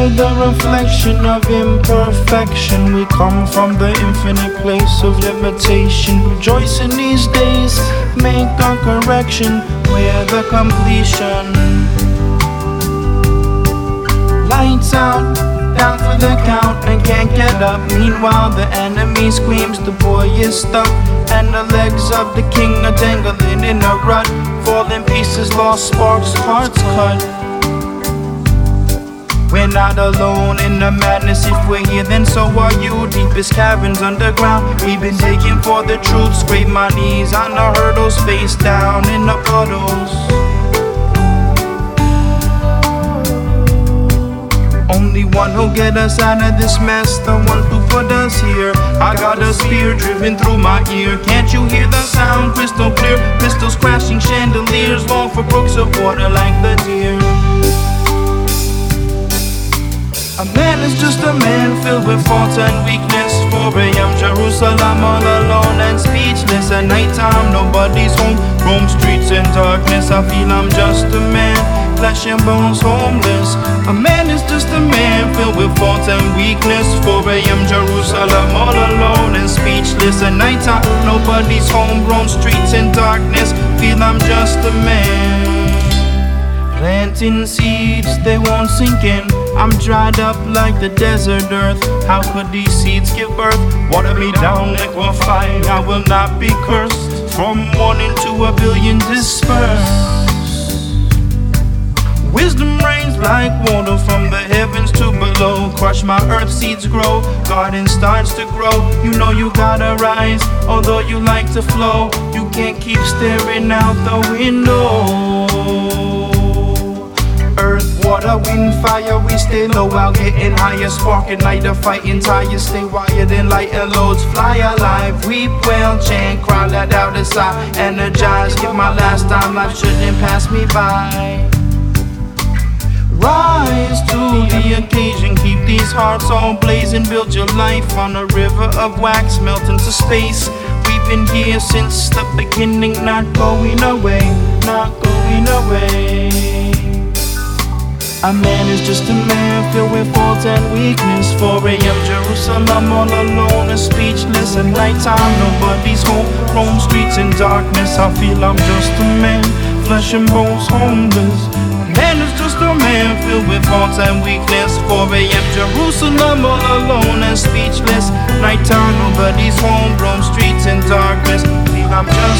We're the reflection of imperfection. We come from the infinite place of limitation. Rejoice in these days, make a correction. We're the completion. Lights out, down for the count and can't get up. Meanwhile the enemy screams, the boy is stuck, and the legs of the king are dangling in a rut. Falling pieces, lost sparks, hearts cut. We're not alone in the madness. If we're here, then so are you. Deepest caverns underground, we've been digging for the truth. Scrape my knees on the hurdles, face down in the puddles. Only one who'll get us out of this mess, the one who put us here. I got a spear driven through my ear. Can't you hear the sound crystal clear? Crystals crashing, chandeliers long for brooks of water like the deer. A man is just a man filled with faults and weakness. 4 a.m. Jerusalem all alone and speechless. At nighttime nobody's home, Rome streets in darkness. I feel I'm just a man, flesh and bones, homeless. A man is just a man filled with faults and weakness. 4 a.m. Jerusalem all alone and speechless. At nighttime nobody's home, Rome streets in darkness. Feel I'm just a man. Planting seeds, they won't sink in. I'm dried up like the desert earth. How could these seeds give birth? Water me down, liquefy, I will not be cursed. From 1 into 1 billion dispersed. Wisdom rains like water from the heavens to below. Crush my earth, seeds grow, garden starts to grow. You know you gotta rise, although you like to flow. You can't keep staring out the window. Earth, water, wind, fire, we stay low while getting higher. Spark and light a fighting tire. Stay wired and light and loads. Fly alive, weep well, chant, cry, let out a sigh. Energize, give my last time, life shouldn't pass me by. Rise to the occasion, keep these hearts all blazing. Build your life on a river of wax, melt into space. We've been here since the beginning, not going away, not going away. A man is just a man filled with faults and weakness. 4 a.m. Jerusalem all alone and speechless. At nighttime nobody's home, Rome streets in darkness. I feel I'm just a man, flesh and bones, homeless. A man is just a man filled with faults and weakness. 4 a.m. Jerusalem all alone and speechless. Nighttime nobody's home, Rome streets in darkness. Feel I'm just